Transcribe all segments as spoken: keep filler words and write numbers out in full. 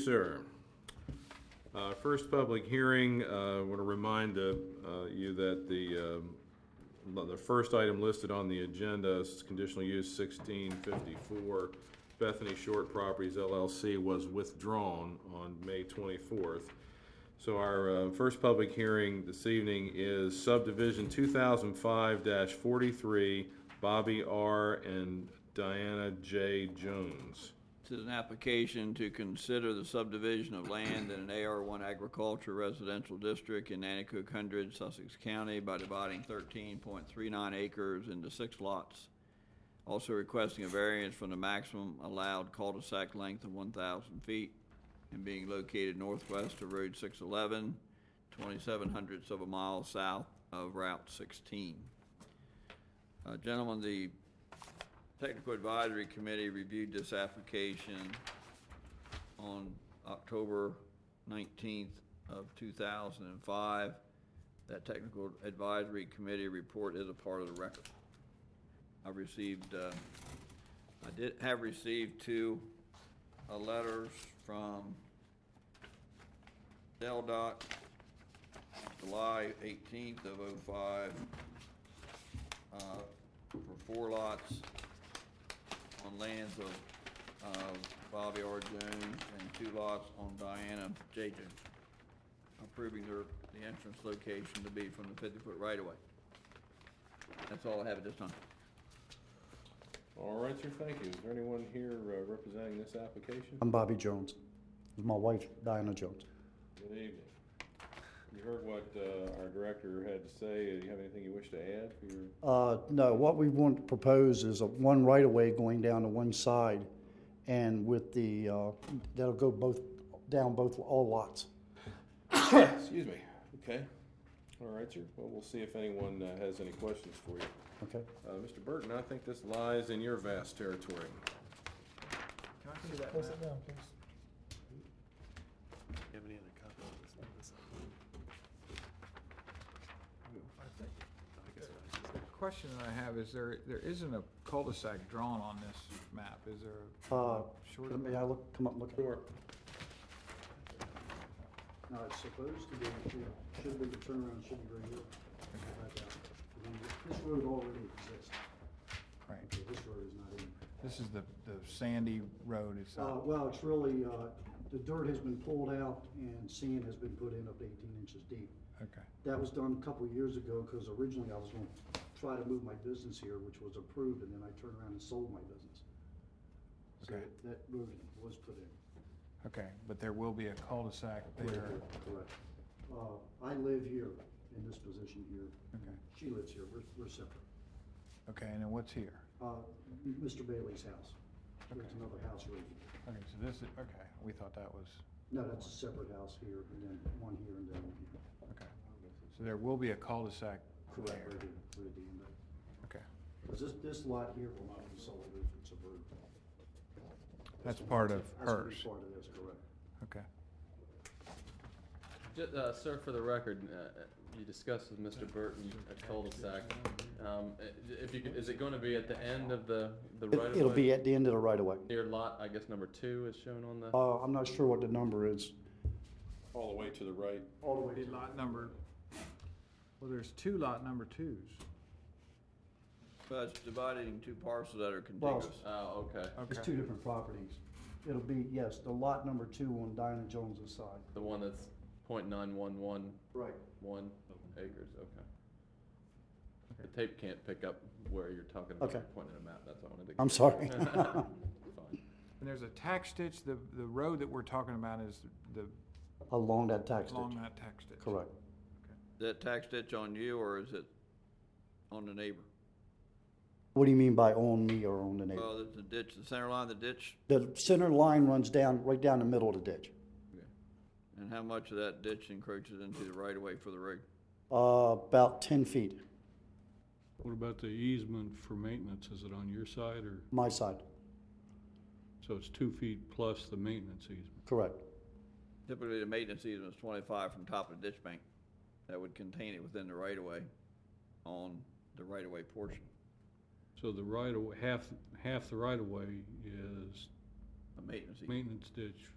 sir. Uh, first public hearing, uh, I want to remind uh, uh, you that the uh, the first item listed on the agenda is conditional use sixteen fifty-four Bethany Short Properties L L C was withdrawn on May twenty-fourth. So our uh, first public hearing this evening is subdivision two thousand five dash forty-three Bobby R. and Diana J. Jones. This is an application to consider the subdivision of land in an A R one agriculture residential district in Nanticoke Hundred, Sussex County by dividing thirteen point three nine acres into six lots. Also requesting a variance from the maximum allowed cul-de-sac length of one thousand feet and being located northwest of Road six eleven, twenty-seven hundredths of a mile south of Route sixteen. Uh, gentlemen, the Technical Advisory Committee reviewed this application on October nineteenth of two thousand five. That Technical Advisory Committee report is a part of the record. I received, uh, I did have received two uh, letters from Del Dot, July eighteenth of oh five, uh, for four lots on lands of uh, Bobby R. Jones and two lots on Diana J. Jones, approving their, the entrance location to be from the fifty-foot right-of-way. That's all I have at this time. All right, sir, thank you. Is there anyone here uh, representing this application? I'm Bobby Jones. This is my wife, Diana Jones. Good evening. You heard what uh, our director had to say. Do you have anything you wish to add for your... Uh, no, what we want to propose is a one right-of-way going down to one side, and with the, uh, that'll go both, down both, all lots. Excuse me. Okay. All right, sir. Well, we'll see if anyone uh, has any questions for you. Okay. Uh, Mister Burton, I think this lies in your vast territory. Can I see that Close map? it down, please. Do you have any other copy of this? This I think, I guess the question that I have is there, there isn't a cul-de-sac drawn on this map, is there? Uh, Short let of me, I look, come up and look at it. Sure. No, it's supposed to be here, should be, the turnaround should be right here. Right down. And then This road already exists. Right. Okay, this road is not in. This is the, the sandy road, it's Uh, not, well, it's really, uh, the dirt has been pulled out and sand has been put in up to eighteen inches deep. okay, That was done a couple of years ago, because originally I was gonna try to move my business here, which was approved, and then I turned around and sold my business. So Okay. that road was put in. okay, but there will be a cul-de-sac Right there, there, correct. Uh, I live here, in this position here. okay, She lives here, we're, we're separate. okay, and then what's here? Uh, Mister Bailey's house. There's Okay. another house right here. Okay, so this is, okay, we thought that was, No, that's a separate house here, and then one here and then one here. okay. So there will be a cul-de-sac Correct, there, right here, right at the end of it. okay. Because this, this lot here will not be sold if it's a bird. That's part of That's gonna be hers, part of this, correct. okay. Ju- uh, sir, for the record, uh, you discussed with Mister Burton a cul-de-sac. Um, i- if you could, is it going to be at the end of the, the It- right of way? It'll be at the end of the right of way. Near lot, I guess, number two is shown on the, Uh, I'm not sure what the number is. All the way to the right. All the way Be lot number, well, there's two lot number twos. But it's divided in two parcels that are Well, contiguous. oh, okay. It's Okay, two different properties. It'll be, yes, the lot number two on Diana Jones's side. The one that's point nine one one Right. one acres, okay. The tape can't pick up where you're talking about, Okay. pointing at a map, that's what I wanted to. I'm sorry. Fine. and there's a tax ditch, the, the road that we're talking about is the, Along that tax ditch. along that tax ditch. Correct. Is that tax ditch on you, or is it on the neighbor? What do you mean by on me or on the neighbor? Well, the ditch, the center line of the ditch, The center line runs down, right down the middle of the ditch. and how much of that ditch encroaches into the right-of-way for the rig? Uh, about ten feet, What about the easement for maintenance? Is it on your side or, my side. so it's two feet plus the maintenance easement? Correct. Typically, the maintenance easement is twenty-five from top of the ditch bank. That would contain it within the right-of-way on the right-of-way portion. So the right of, half, half the right of way is A maintenance easement. maintenance ditch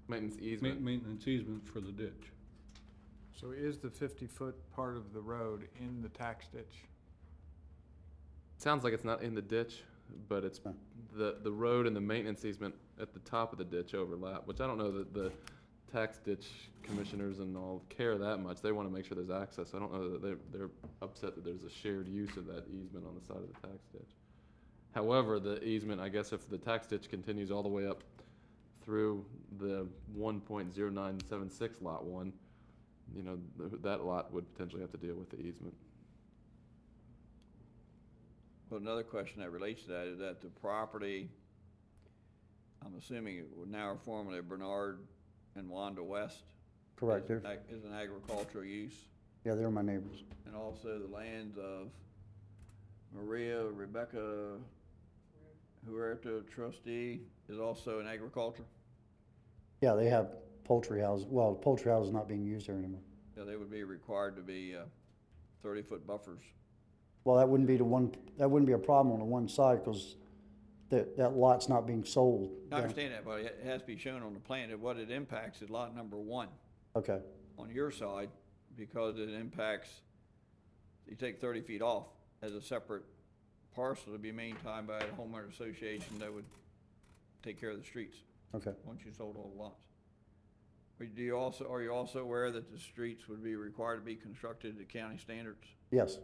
Maintenance Ma- easement. Maintenance easement for the ditch. So is the fifty-foot part of the road in the tax ditch? Sounds like it's not in the ditch, but it's No. the, the road and the maintenance easement at the top of the ditch overlap, which I don't know that the tax ditch commissioners and all care that much. They want to make sure there's access. I don't know that they're, they're upset that there's a shared use of that easement on the side of the tax ditch. However, the easement, I guess if the tax ditch continues all the way up through the one point zero nine seven six lot one, you know, th- that lot would potentially have to deal with the easement. Well, another question that relates to that is that the property, I'm assuming it would now are formerly Bernard and Wanda West. Correct. Is, They're, ag- is an agricultural use, yeah, they're my neighbors. and also the lands of Maria, Rebecca, Huerta trustee is also in agriculture. Yeah, they have poultry houses. Well, the poultry house is not being used there anymore. Yeah, they would be required to be, uh, thirty-foot buffers. Well, that wouldn't be the one, that wouldn't be a problem on the one side because that, that lot's not being sold. I understand that, but it has to be shown on the plan that what it impacts is lot number one Okay, on your side, because it impacts, you take thirty feet off as a separate parcel to be maintained by a homeowner association that would take care of the streets okay. once you sold all the lots. But do you also, are you also aware that the streets would be required to be constructed to county standards? Yes.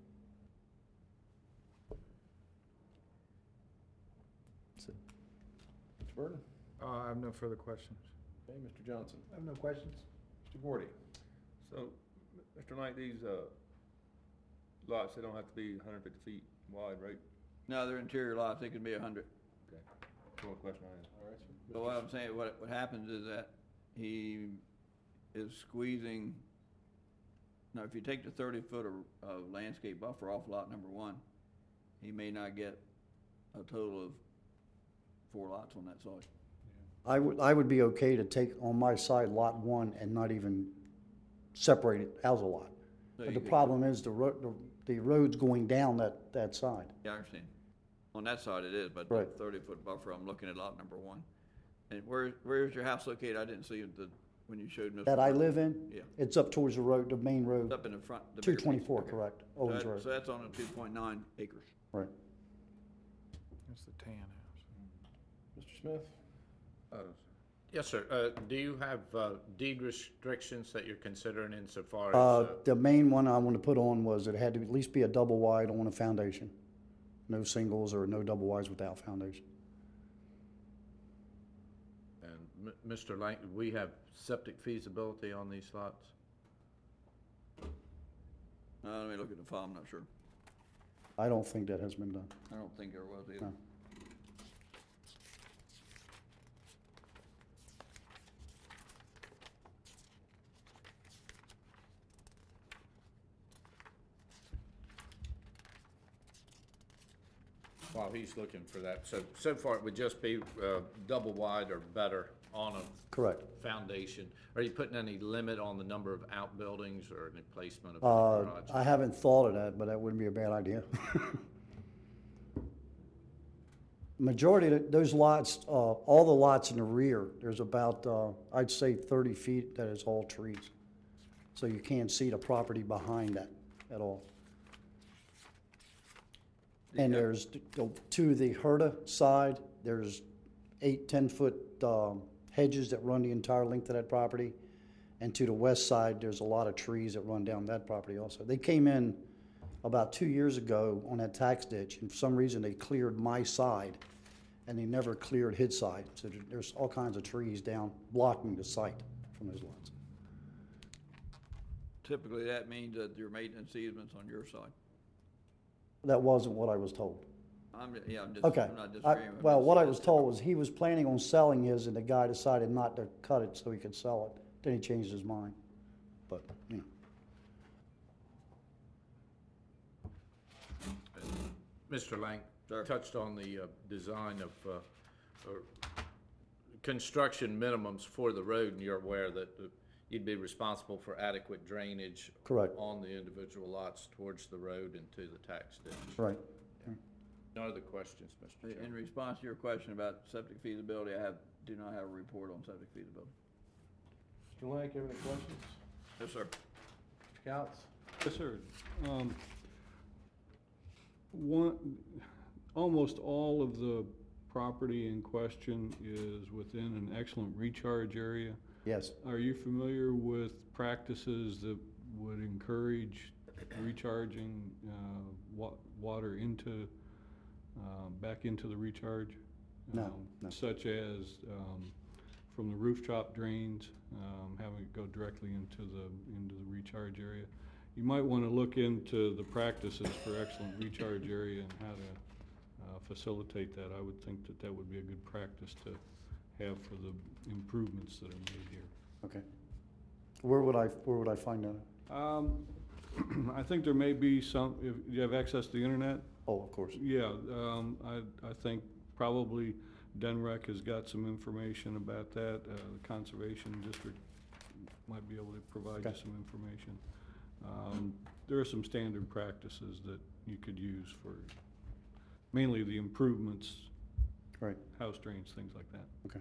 Mister Burton? Uh, I have no further questions. Okay, Mister Johnson? I have no questions. Mister Gordy? So, Mister Knight, these, uh, lots, they don't have to be hundred fifty feet wide, right? No, they're interior lots, they could be a hundred. Okay. That's one question I have. All right, sir. But what I'm saying, what, what happens is that he is squeezing, now, if you take the thirty foot of, of landscape buffer off lot number one, he may not get a total of four lots on that side. I would, I would be okay to take on my side lot one and not even separate it as a lot. So But you the could- problem is the road, the, the road's going down that, that side. Yeah, I understand. On that side it is, but the Right. thirty foot buffer, I'm looking at lot number one. And where, where is your house located? I didn't see the, when you showed Mister That I Burton. live in? Yeah. It's up towards the road, the main It's road, up in the front. the two bigger piece. twenty-four, Okay. correct, So Owens that- Road. So that's on a two point nine acres. Right. That's the tan house. Mister Smith? Uh, Yes, sir. Uh, Do you have uh, deed restrictions that you're considering insofar as? Uh, uh, the main one I wanted to put on was it had to at least be a double wide on a foundation. No singles or no double wides without foundation. And M- Mister Lang, we have septic feasibility on these lots? Uh, let me look at the file, I'm not sure. I don't think that has been done. I don't think there was either. No. While he's looking for that, so, so far it would just be uh, double wide or better on a Correct. foundation. Are you putting any limit on the number of outbuildings or any placement of Uh, any garage? I haven't thought of that, but that wouldn't be a bad idea. Majority of the- those lots, uh, all the lots in the rear, there's about, uh, I'd say thirty feet that is all trees. So you can't see the property behind that at all. And there's, to to the Herta side, there's eight, ten-foot um, hedges that run the entire length of that property. And to the west side, there's a lot of trees that run down that property also. They came in about two years ago on that tax ditch, and for some reason, they cleared my side, and they never cleared his side. So there- there's all kinds of trees down blocking the site from those lots. Typically, that means that your maintenance easement's on your side. That wasn't what I was told. I'm, yeah, I'm just, Okay. I'm not I- disagreeing. I'm Well, just- what I was told was he was planning on selling his, and the guy decided not to cut it so he could sell it. Then he changed his mind. But, you know, Mister Lang Sir. touched on the uh, design of, uh, or construction minimums for the road, and you're aware that uh, you'd be responsible for adequate drainage correct, on the individual lots towards the road and to the tax ditch. right. No other questions, Mister In Chairman? response to your question about septic feasibility, I have do not have a report on subject feasibility. Mister Lang, you have any questions? Yes, sir. Mister Couts? Yes, sir. Um, one, almost all of the property in question is within an excellent recharge area. Yes, Are you familiar with practices that would encourage recharging uh, wa- water into, uh, back into the recharge? No, Um, no. Such as um, from the rooftop drains, um, having it go directly into the, into the recharge area. You might want to look into the practices for excellent recharge area and how to uh, facilitate that. I would think that that would be a good practice to have for the improvements that are made here. okay. Where would I, where would I find that? Um, I think there may be some, if you have access to the internet, Oh, of course. yeah, um, I, I think probably D N R E C has got some information about that. Uh, the Conservation District might be able to provide you Okay. some information. Um, there are some standard practices that you could use for mainly the improvements, Right, house drains, things like that. okay.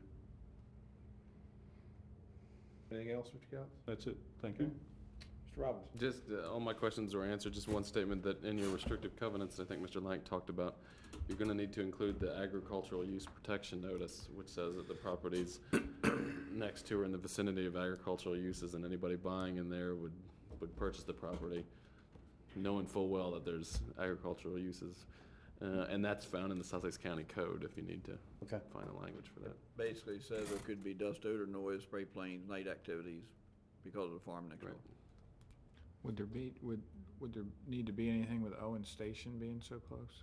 Anything else, Mister Couts? That's it, thank you. Mister Robbins? Just, uh, all my questions were answered, just one statement that in your restrictive covenants, I think Mister Lang talked about, you're gonna need to include the agricultural use protection notice, which says that the properties next to or in the vicinity of agricultural uses, and anybody buying in there would, would purchase the property knowing full well that there's agricultural uses. Uh, and that's found in the Sussex County Code, if you need to Okay. find a language for that. Basically says there could be dust, odor, noise, spray planes, night activities because of the farm next door. Right. Would there be, would, would there need to be anything with Owen Station being so close?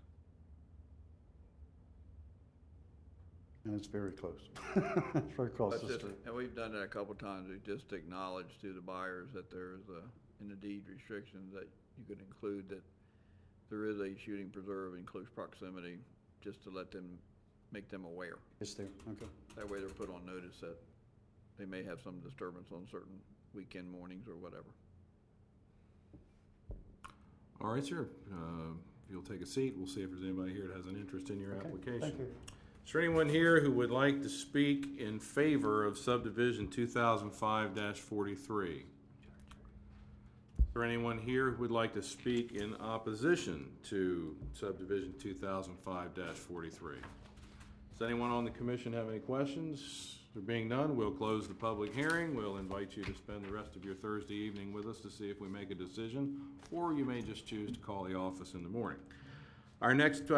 And it's very close. It's very close That's to the just, street. and we've done that a couple times, we just acknowledged to the buyers that there is a, in the deed restrictions that you could include that there is a shooting preserve in close proximity, just to let them, make them aware. It's there, okay. That way they're put on notice that they may have some disturbance on certain weekend mornings or whatever. All right, sir. Uh, If you'll take a seat, we'll see if there's anybody here that has an interest in your Okay, application. thank you. Is there anyone here who would like to speak in favor of subdivision two thousand five forty-three? Is there anyone here who would like to speak in opposition to subdivision two thousand five forty-three? Does anyone on the commission have any questions? There being none, we'll close the public hearing. We'll invite you to spend the rest of your Thursday evening with us to see if we make a decision, or you may just choose to call the office in the morning. Our next